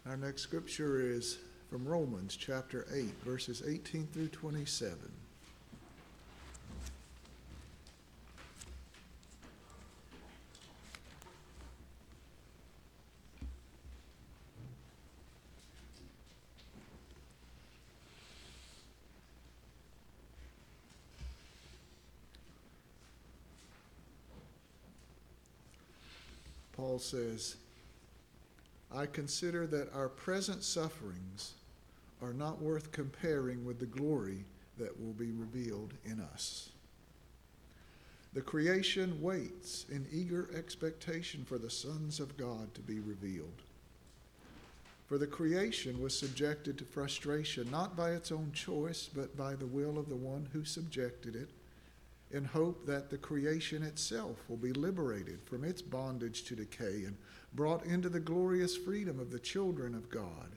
Our next scripture is from Romans chapter 8, verses 18 through 27. Paul says, I consider that our present sufferings are not worth comparing with the glory that will be revealed in us. The creation waits in eager expectation for the sons of God to be revealed. For the creation was subjected to frustration, not by its own choice, but by the will of the one who subjected it, in hope that the creation itself will be liberated from its bondage to decay and brought into the glorious freedom of the children of God.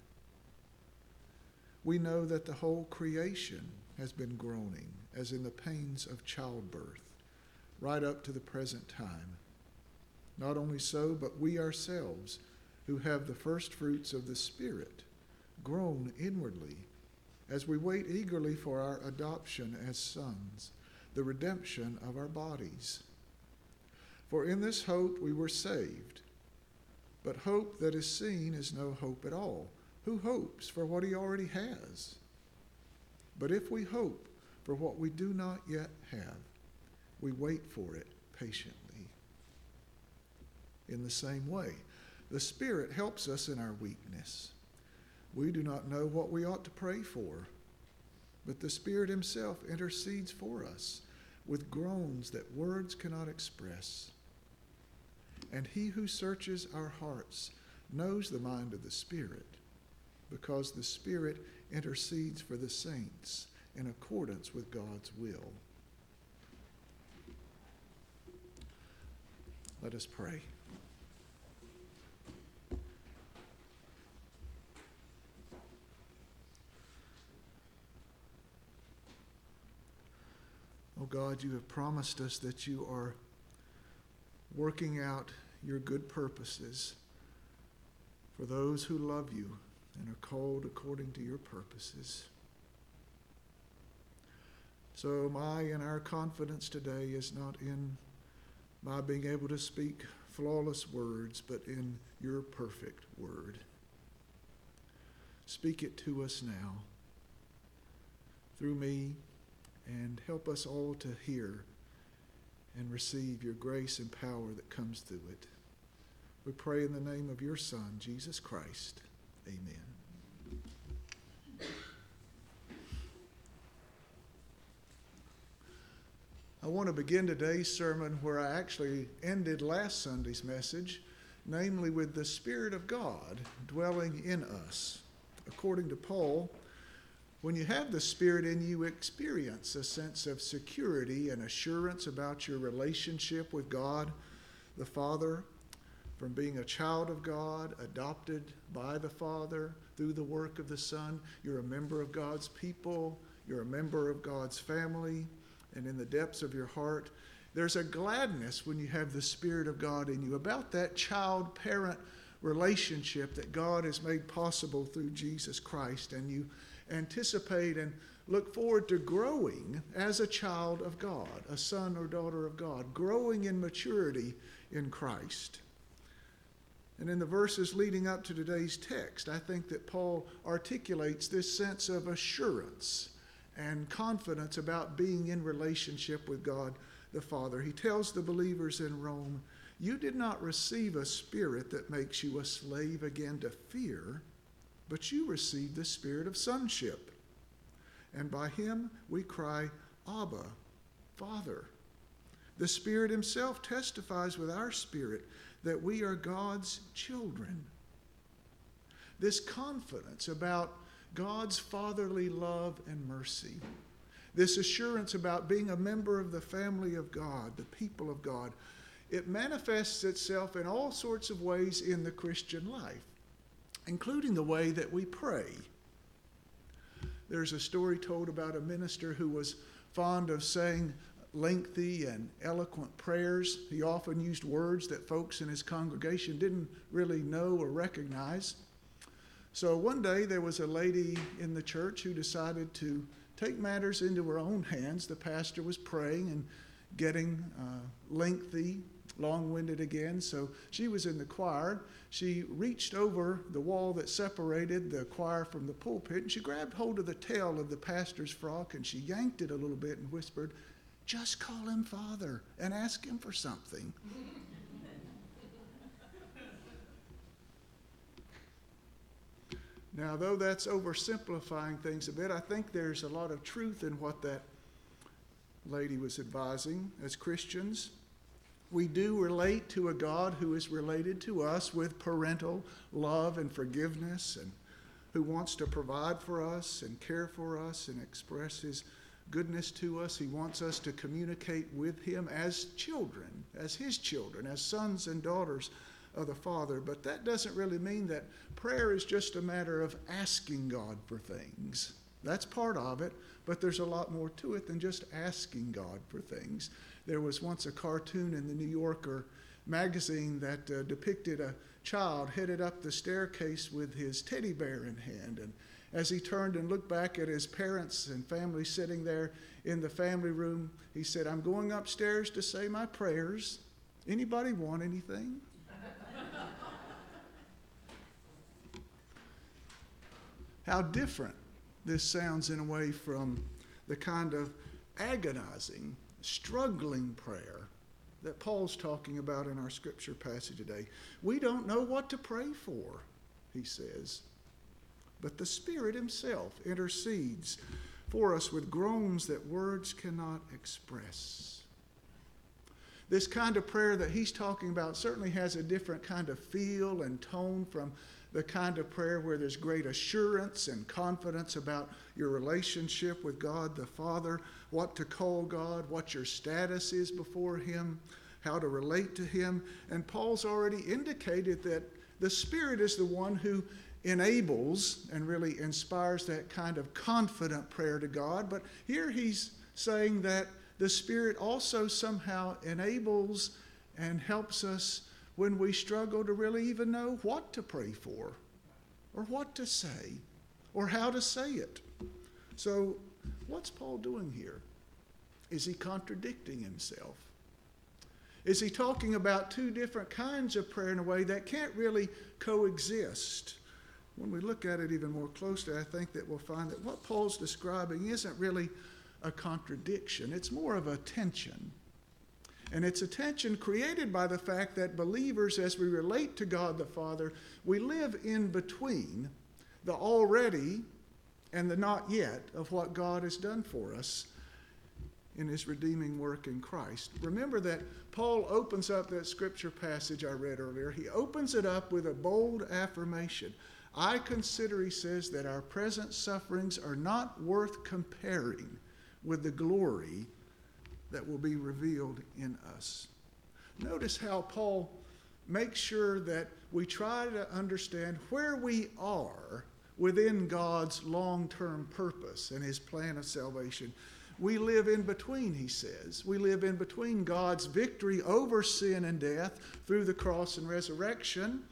We know that the whole creation has been groaning, as in the pains of childbirth, right up to the present time. Not only so, but we ourselves, who have the first fruits of the Spirit, groan inwardly, as we wait eagerly for our adoption as sons, the redemption of our bodies. For in this hope we were saved. But hope that is seen is no hope at all. Who hopes for what he already has? But if we hope for what we do not yet have, we wait for it patiently. In the same way, the Spirit helps us in our weakness. We do not know what we ought to pray for, but the Spirit himself intercedes for us with groans that words cannot express. And he who searches our hearts knows the mind of the Spirit, because the Spirit intercedes for the saints in accordance with God's will. Let us pray. Oh God, you have promised us that you are working out your good purposes for those who love you and are called according to your purposes. So my and our confidence today is not in my being able to speak flawless words, but in your perfect word. Speak it to us now through me, and help us all to hear and receive your grace and power that comes through it. We pray in the name of your Son, Jesus Christ. Amen. I want to begin today's sermon where I actually ended last Sunday's message, namely with the Spirit of God dwelling in us. According to Paul, when you have the Spirit in you, experience a sense of security and assurance about your relationship with God the Father, from being a child of God, adopted by the Father through the work of the Son. You're a member of God's people. You're a member of God's family. And in the depths of your heart, there's a gladness when you have the Spirit of God in you about that child-parent relationship that God has made possible through Jesus Christ. And you anticipate and look forward to growing as a child of God, a son or daughter of God, growing in maturity in Christ. And in the verses leading up to today's text, I think that Paul articulates this sense of assurance and confidence about being in relationship with God the Father. He tells the believers in Rome, you did not receive a spirit that makes you a slave again to fear, but you received the spirit of sonship. And by him we cry, Abba, Father. The Spirit himself testifies with our spirit that we are God's children. This confidence about God's fatherly love and mercy, this assurance about being a member of the family of God, the people of God, it manifests itself in all sorts of ways in the Christian life, including the way that we pray. There's a story told about a minister who was fond of saying lengthy and eloquent prayers. He often used words that folks in his congregation didn't really know or recognize. So one day there was a lady in the church who decided to take matters into her own hands. The pastor was praying and getting lengthy, long-winded again, so she was in the choir. She reached over the wall that separated the choir from the pulpit, and she grabbed hold of the tail of the pastor's frock, and she yanked it a little bit and whispered, "Just call him Father and ask him for something." Now, though that's oversimplifying things a bit, I think there's a lot of truth in what that lady was advising. As Christians, we do relate to a God who is related to us with parental love and forgiveness, and who wants to provide for us and care for us and express his goodness to us. He wants us to communicate with him as children, as his children, as sons and daughters of the Father. But that doesn't really mean that prayer is just a matter of asking God for things. That's part of it, but there's a lot more to it than just asking God for things. There was once a cartoon in the New Yorker magazine that depicted a child headed up the staircase with his teddy bear in hand, and as he turned and looked back at his parents and family sitting there in the family room, he said, "I'm going upstairs to say my prayers. Anybody want anything?" How different this sounds in a way from the kind of agonizing, struggling prayer that Paul's talking about in our scripture passage today. We don't know what to pray for, he says, but the Spirit himself intercedes for us with groans that words cannot express. This kind of prayer that he's talking about certainly has a different kind of feel and tone from the kind of prayer where there's great assurance and confidence about your relationship with God the Father, what to call God, what your status is before him, how to relate to him. And Paul's already indicated that the Spirit is the one who enables and really inspires that kind of confident prayer to God. But here he's saying that the Spirit also somehow enables and helps us when we struggle to really even know what to pray for or what to say or how to say it. So what's Paul doing here? Is he contradicting himself? Is he talking about two different kinds of prayer in a way that can't really coexist? When we look at it even more closely, I think that we'll find that what Paul's describing isn't really a contradiction. It's more of a tension. And it's a tension created by the fact that believers, as we relate to God the Father, we live in between the already and the not yet of what God has done for us in his redeeming work in Christ. Remember that Paul opens up that scripture passage I read earlier. He opens it up with a bold affirmation. I consider, he says, that our present sufferings are not worth comparing with the glory that will be revealed in us. Notice how Paul makes sure that we try to understand where we are within God's long-term purpose and his plan of salvation. We live in between, he says. We live in between God's victory over sin and death through the cross and resurrection,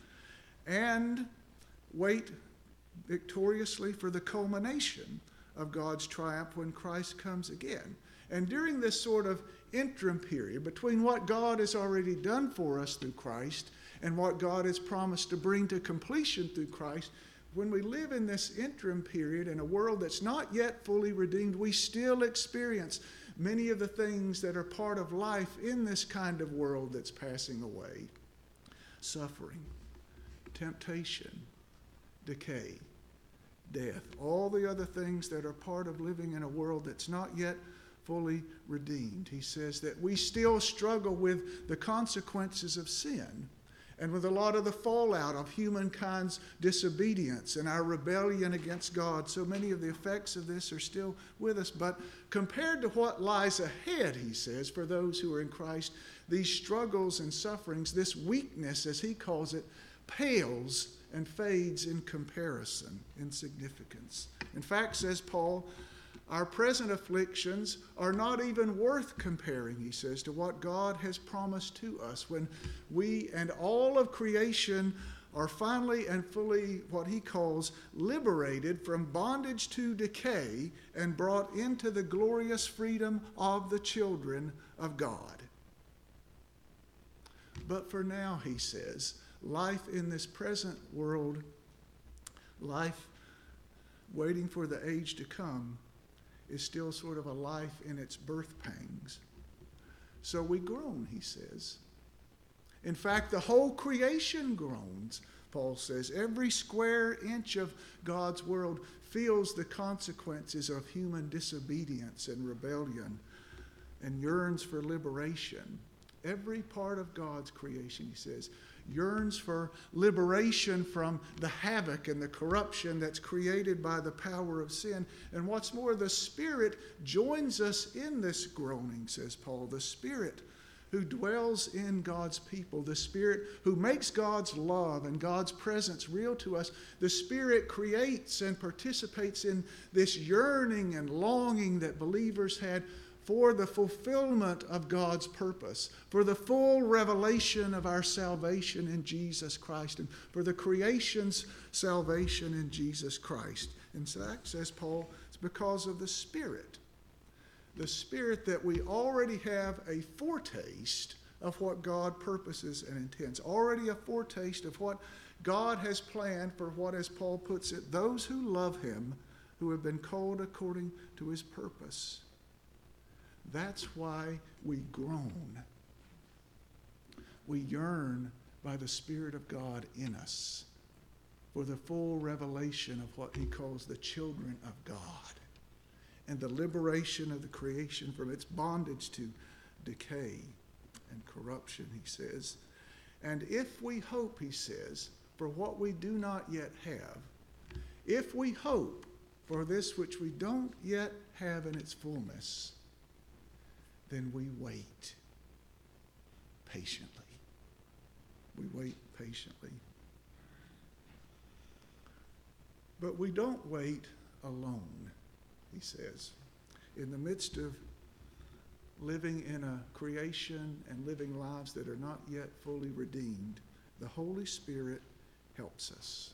and wait victoriously for the culmination of God's triumph when Christ comes again. And during this sort of interim period between what God has already done for us through Christ and what God has promised to bring to completion through Christ, when we live in this interim period in a world that's not yet fully redeemed, we still experience many of the things that are part of life in this kind of world that's passing away. Suffering, temptation, decay, death, all the other things that are part of living in a world that's not yet fully redeemed. He says that we still struggle with the consequences of sin and with a lot of the fallout of humankind's disobedience and our rebellion against God. So many of the effects of this are still with us. But compared to what lies ahead, he says, for those who are in Christ, these struggles and sufferings, this weakness, as he calls it, pales and fades in comparison, in significance. In fact, says Paul, our present afflictions are not even worth comparing, he says, to what God has promised to us when we and all of creation are finally and fully what he calls liberated from bondage to decay and brought into the glorious freedom of the children of God. But for now, he says, life in this present world, life waiting for the age to come, is still sort of a life in its birth pangs. So we groan, he says. In fact, the whole creation groans, Paul says. Every square inch of God's world feels the consequences of human disobedience and rebellion and yearns for liberation. Every part of God's creation, he says, yearns for liberation from the havoc and the corruption that's created by the power of sin. And what's more, the Spirit joins us in this groaning, says Paul. The Spirit who dwells in God's people, the Spirit who makes God's love and God's presence real to us, the Spirit creates and participates in this yearning and longing that believers had for the fulfillment of God's purpose, for the full revelation of our salvation in Jesus Christ, and for the creation's salvation in Jesus Christ. And so that, says Paul, it's because of the Spirit that we already have a foretaste of what God purposes and intends, already a foretaste of what God has planned for what, as Paul puts it, those who love him, who have been called according to his purpose. That's why we groan. We yearn by the Spirit of God in us for the full revelation of what he calls the children of God and the liberation of the creation from its bondage to decay and corruption, he says. And if we hope, he says, for what we do not yet have, if we hope for this which we don't yet have in its fullness, then we wait patiently. We wait patiently. But we don't wait alone, he says. In the midst of living in a creation and living lives that are not yet fully redeemed, the Holy Spirit helps us.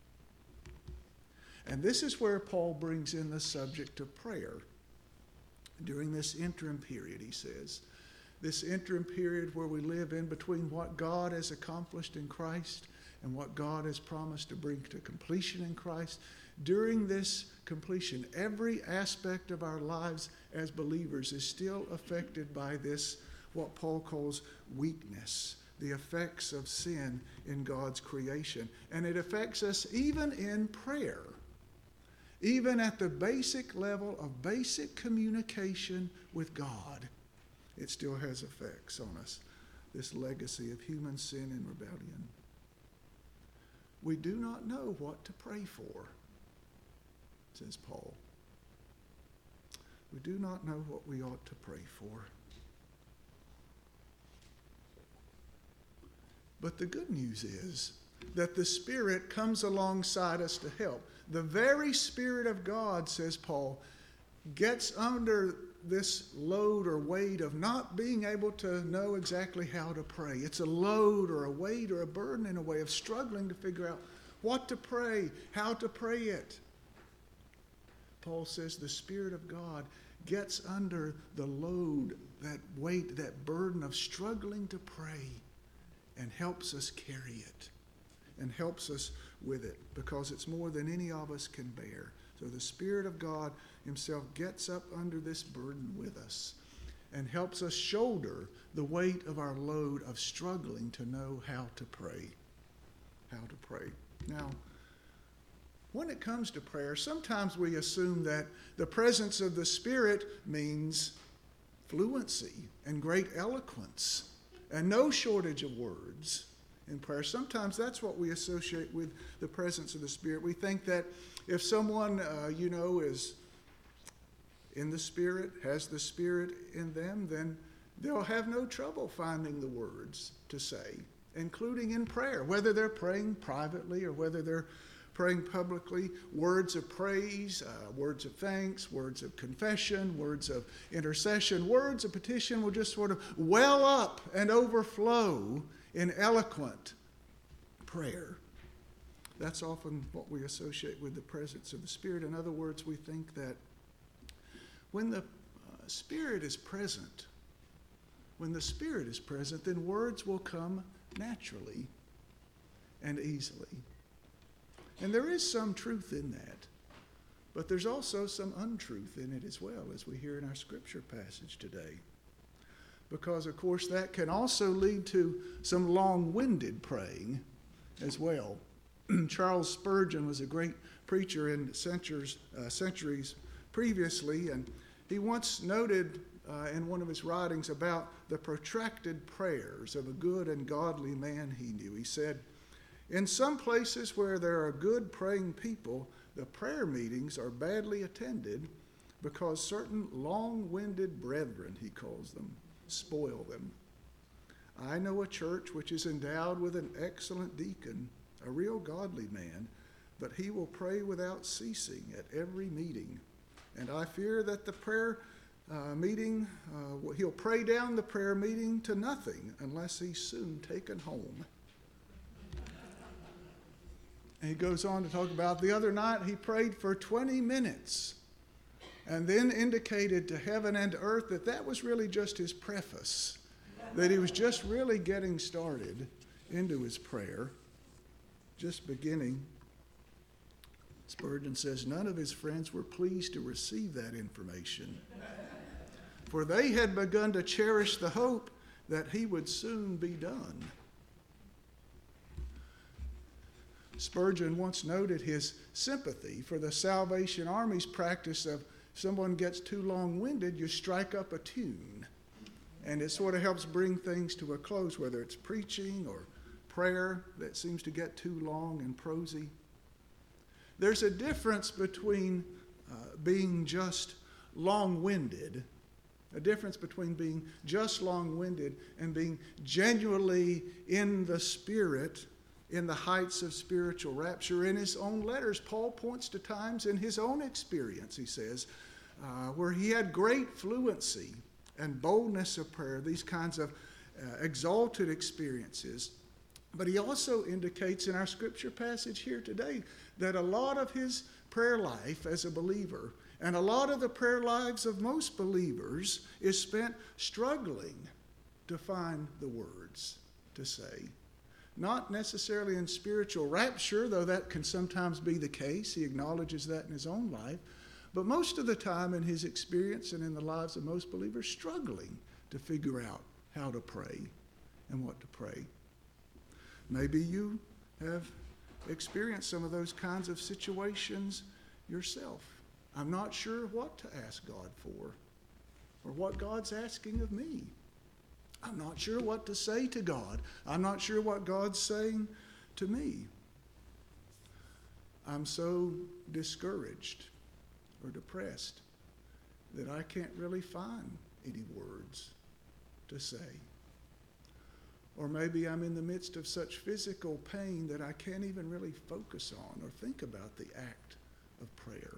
And this is where Paul brings in the subject of prayer. During this interim period, he says, this interim period where we live in between what God has accomplished in Christ and what God has promised to bring to completion in Christ, during this completion, every aspect of our lives as believers is still affected by this, what Paul calls weakness, the effects of sin in God's creation. And it affects us even in prayer. Even at the basic level of basic communication with God, it still has effects on us, this legacy of human sin and rebellion. We do not know what to pray for, says Paul. We do not know what we ought to pray for. But the good news is that the Spirit comes alongside us to help. The very Spirit of God, says Paul, gets under this load or weight of not being able to know exactly how to pray. It's a load or a weight or a burden in a way of struggling to figure out what to pray, how to pray it. Paul says the Spirit of God gets under the load, that weight, that burden of struggling to pray and helps us carry it and helps us with it because it's more than any of us can bear. So the Spirit of God himself gets up under this burden with us and helps us shoulder the weight of our load of struggling to know how to pray. How to pray. Now, when it comes to prayer, sometimes we assume that the presence of the Spirit means fluency and great eloquence and no shortage of words in prayer. Sometimes that's what we associate with the presence of the Spirit. We think that if someone, is in the Spirit, has the Spirit in them, then they'll have no trouble finding the words to say, including in prayer, whether they're praying privately or whether they're praying publicly. Words of praise, words of thanks, words of confession, words of intercession, words of petition will just sort of well up and overflow in eloquent prayer. That's often what we associate with the presence of the Spirit. In other words, we think that when the Spirit is present, then words will come naturally and easily. And there is some truth in that, but there's also some untruth in it as well, as we hear in our scripture passage today. Because, of course, that can also lead to some long-winded praying as well. Charles Spurgeon was a great preacher in centuries previously, and he once noted in one of his writings about the protracted prayers of a good and godly man he knew. He said, "In some places where there are good praying people, the prayer meetings are badly attended because certain long-winded brethren," he calls them, "spoil them. I know a church which is endowed with an excellent deacon, a real godly man, but he will pray without ceasing at every meeting. And I fear that the prayer meeting, he'll pray down the prayer meeting to nothing unless he's soon taken home." And he goes on to talk about the other night he prayed for 20 minutes and then indicated to heaven and to earth that that was really just his preface, that he was just really getting started into his prayer, just beginning. Spurgeon says none of his friends were pleased to receive that information, for they had begun to cherish the hope that he would soon be done. Spurgeon once noted his sympathy for the Salvation Army's practice of if someone gets too long-winded, you strike up a tune. And it sort of helps bring things to a close, whether it's preaching or prayer that seems to get too long and prosy. There's a difference between being just long-winded, and being genuinely in the Spirit, in the heights of spiritual rapture. In his own letters, Paul points to times in his own experience, he says, where he had great fluency and boldness of prayer, these kinds of exalted experiences. But he also indicates in our scripture passage here today that a lot of his prayer life as a believer and a lot of the prayer lives of most believers is spent struggling to find the words to say. Not necessarily in spiritual rapture, though that can sometimes be the case. He acknowledges that in his own life. But most of the time in his experience and in the lives of most believers, struggling to figure out how to pray and what to pray. Maybe you have experienced some of those kinds of situations yourself. I'm not sure what to ask God for or what God's asking of me. I'm not sure what to say to God. I'm not sure what God's saying to me. I'm so discouraged or depressed that I can't really find any words to say. Or maybe I'm in the midst of such physical pain that I can't even really focus on or think about the act of prayer.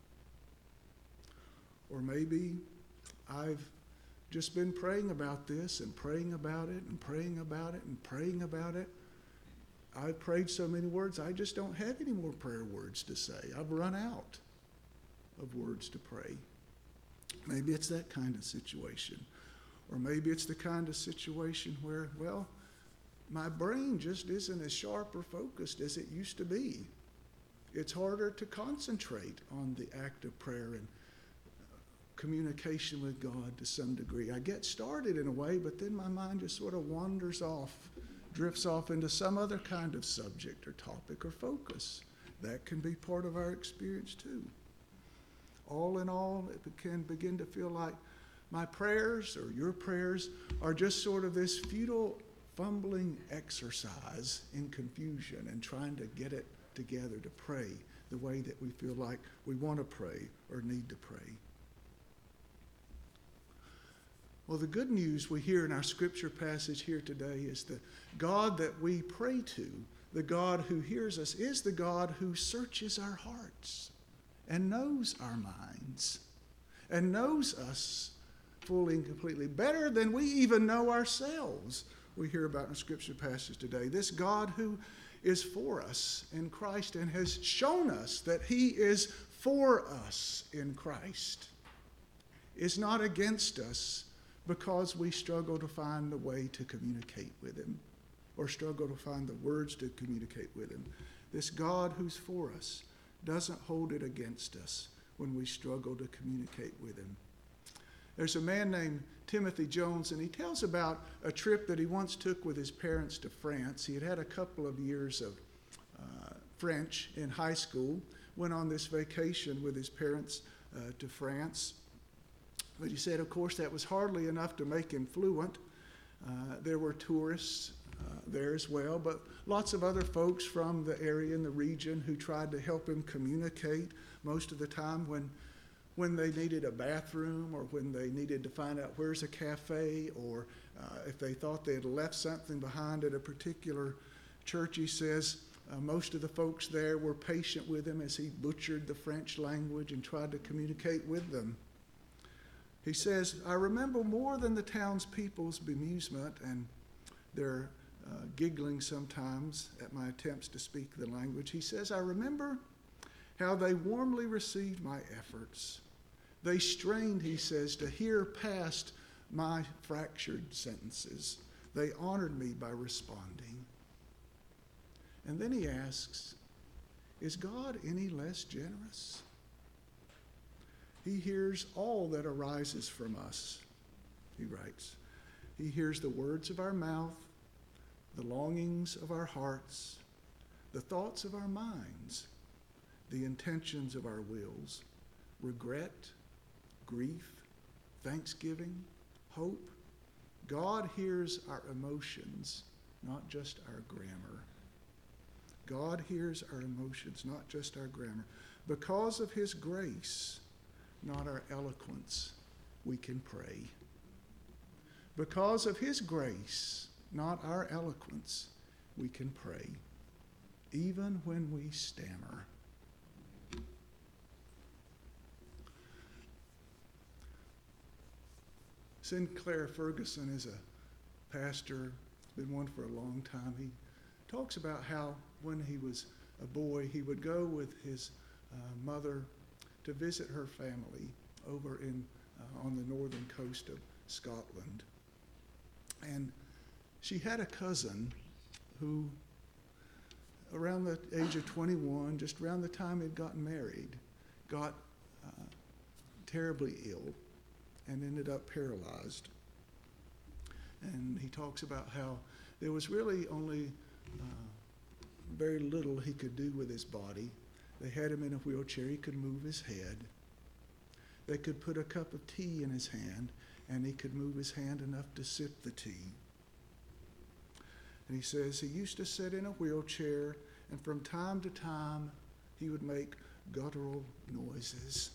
Or maybe I've just been praying about this and praying about it and praying about it and praying about it. I've prayed so many words, I just don't have any more prayer words to say. I've run out of words to pray. Maybe it's that kind of situation. Or maybe it's the kind of situation where, well, my brain just isn't as sharp or focused as it used to be. It's harder to concentrate on the act of prayer and communication with God to some degree. I get started in a way, but then my mind just sort of wanders off, drifts off into some other kind of subject or topic or focus. That can be part of our experience too. All in all, it can begin to feel like my prayers or your prayers are just sort of this futile, fumbling exercise in confusion and trying to get it together to pray the way that we feel like we want to pray or need to pray. Well, the good news we hear in our scripture passage here today is the God that we pray to, the God who hears us, is the God who searches our hearts and knows our minds and knows us fully and completely, better than we even know ourselves. We hear about in the scripture passage today. This God who is for us in Christ and has shown us that he is for us in Christ, is not against us because we struggle to find a way to communicate with him or struggle to find the words to communicate with him. This God who's for us doesn't hold it against us when we struggle to communicate with him. There's a man named Timothy Jones, and he tells about a trip that he once took with his parents to France. He had had a couple of years of French in high school, went on this vacation with his parents to France. But he said, of course, that was hardly enough to make him fluent. There were tourists there as well, but lots of other folks from the area and the region who tried to help him communicate most of the time when they needed a bathroom or when they needed to find out where's a cafe or if they thought they had left something behind at a particular church. He says most of the folks there were patient with him as he butchered the French language and tried to communicate with them. He says, I remember more than the townspeople's bemusement and their giggling sometimes at my attempts to speak the language. He says, I remember how they warmly received my efforts. They strained, he says, to hear past my fractured sentences. They honored me by responding. And then he asks, is God any less generous? He hears all that arises from us, he writes. He hears the words of our mouth, the longings of our hearts, the thoughts of our minds, the intentions of our wills, regret, grief, thanksgiving, hope. God hears our emotions, not just our grammar. God hears our emotions, not just our grammar. Because of his grace, not our eloquence, we can pray. Because of his grace, not our eloquence, we can pray, even when we stammer. Sinclair Ferguson is a pastor, been one for a long time. He talks about how when he was a boy, he would go with his mother to visit her family over on the northern coast of Scotland. And she had a cousin who, around the age of 21, just around the time he'd gotten married, got terribly ill and ended up paralyzed. And he talks about how there was really only very little he could do with his body. They had him in a wheelchair. He could move his head. They could put a cup of tea in his hand, and he could move his hand enough to sip the tea. And he says he used to sit in a wheelchair, and from time to time, he would make guttural noises.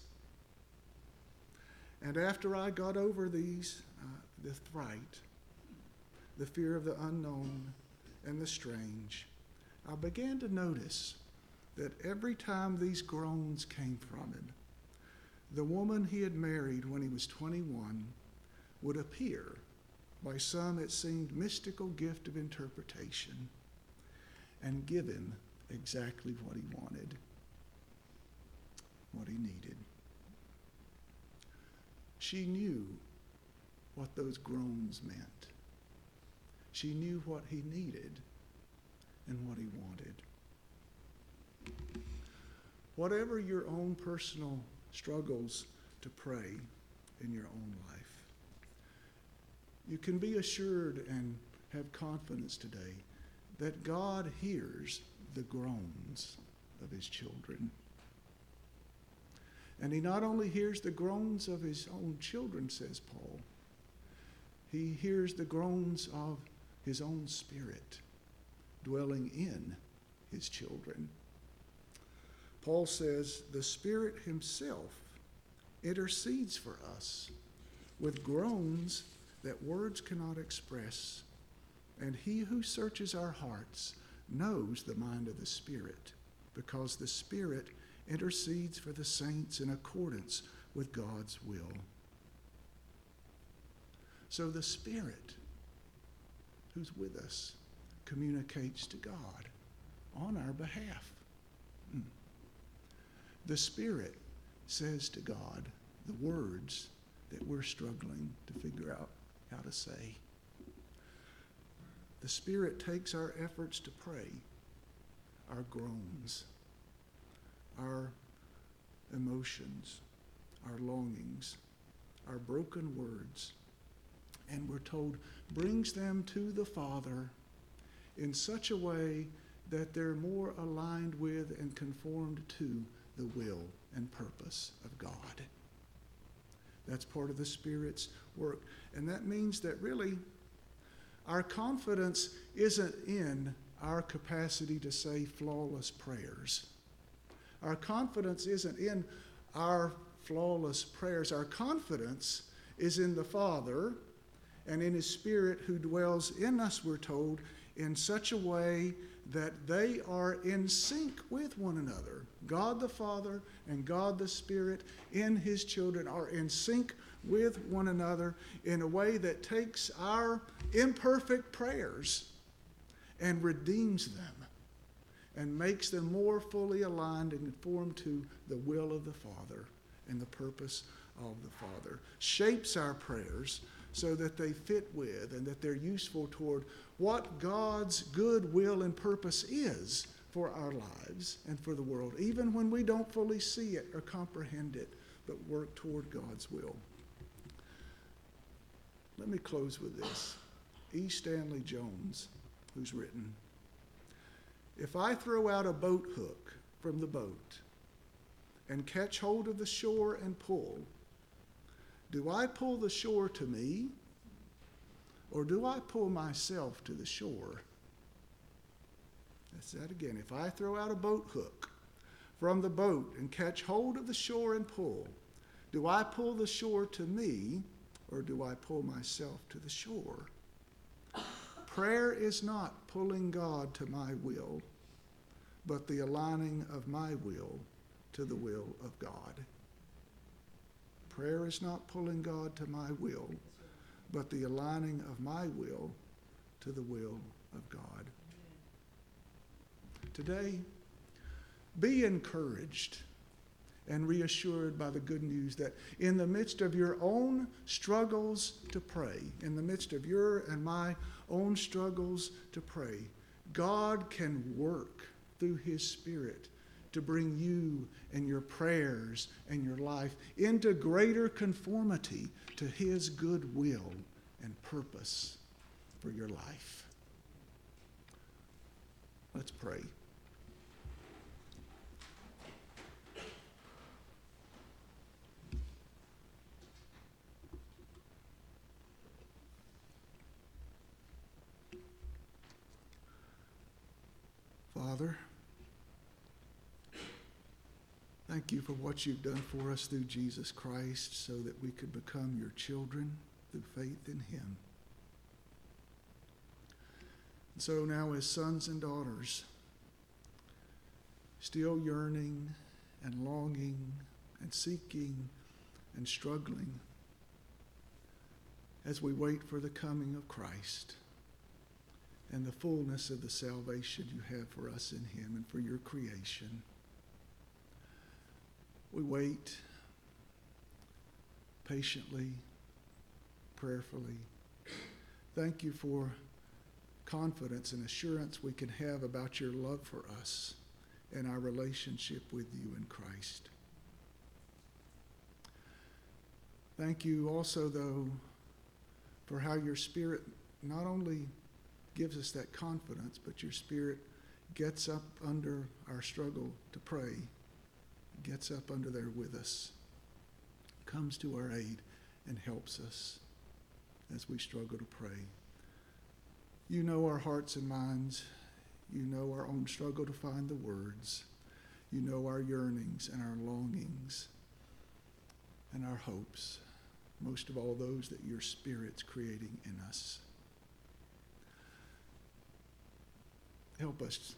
And after I got over these, the fright, the fear of the unknown and the strange, I began to notice that every time these groans came from him, the woman he had married when he was 21 would appear by some, it seemed, mystical gift of interpretation and give him exactly what he wanted, what he needed. She knew what those groans meant. She knew what he needed and what he wanted. Whatever your own personal struggles to pray in your own life, you can be assured and have confidence today that God hears the groans of his children. And he not only hears the groans of his own children, says Paul, he hears the groans of his own spirit dwelling in his children. Paul says the Spirit himself intercedes for us with groans that words cannot express. And he who searches our hearts knows the mind of the Spirit, because the Spirit intercedes for the saints in accordance with God's will. So the Spirit who's with us communicates to God on our behalf. The Spirit says to God the words that we're struggling to figure out how to say. The Spirit takes our efforts to pray, our groans, our emotions, our longings, our broken words, and we're told brings them to the Father in such a way that they're more aligned with and conformed to the will and purpose of God. That's part of the Spirit's work. And that means that really our confidence isn't in our capacity to say flawless prayers. Our confidence isn't in our flawless prayers. Our confidence is in the Father and in His Spirit who dwells in us, we're told, in such a way that they are in sync with one another. God the Father and God the Spirit in His children are in sync with one another in a way that takes our imperfect prayers and redeems them and makes them more fully aligned and conformed to the will of the Father and the purpose of the Father. Shapes our prayers so that they fit with and that they're useful toward what God's good will and purpose is for our lives and for the world, even when we don't fully see it or comprehend it, but work toward God's will. Let me close with this. E. Stanley Jones, who's written, "If I throw out a boat hook from the boat and catch hold of the shore and pull, do I pull the shore to me, or do I pull myself to the shore?" That's that again. If I throw out a boat hook from the boat and catch hold of the shore and pull, do I pull the shore to me, or do I pull myself to the shore? Prayer is not pulling God to my will, but the aligning of my will to the will of God. Prayer is not pulling God to my will, but the aligning of my will to the will of God. Today, be encouraged and reassured by the good news that in the midst of your own struggles to pray, in the midst of your and my own struggles to pray, God can work through His Spirit to bring you and your prayers and your life into greater conformity to His good will and purpose for your life. Let's pray. Father, thank you for what you've done for us through Jesus Christ so that we could become your children through faith in Him. And so now as sons and daughters, still yearning and longing and seeking and struggling as we wait for the coming of Christ and the fullness of the salvation you have for us in Him and for your creation. We wait patiently, prayerfully. Thank you for confidence and assurance we can have about your love for us and our relationship with you in Christ. Thank you also, though, for how your Spirit not only gives us that confidence, but your Spirit gets up under our struggle to pray, gets up under there with us, comes to our aid, and helps us as we struggle to pray. You know our hearts and minds. You know our own struggle to find the words. You know our yearnings and our longings and our hopes, most of all those that your Spirit's creating in us. Help us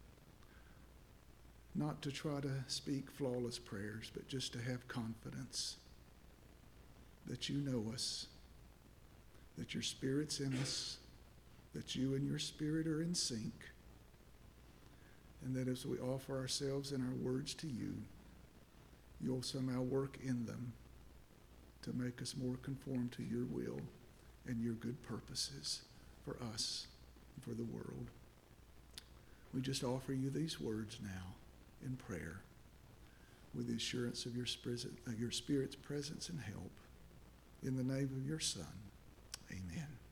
not to try to speak flawless prayers, but just to have confidence that you know us, that your Spirit's in us, that you and your Spirit are in sync, and that as we offer ourselves and our words to you, you'll somehow work in them to make us more conformed to your will and your good purposes for us and for the world. We just offer you these words now in prayer with the assurance of your Spirit's presence and help. In the name of your Son, amen.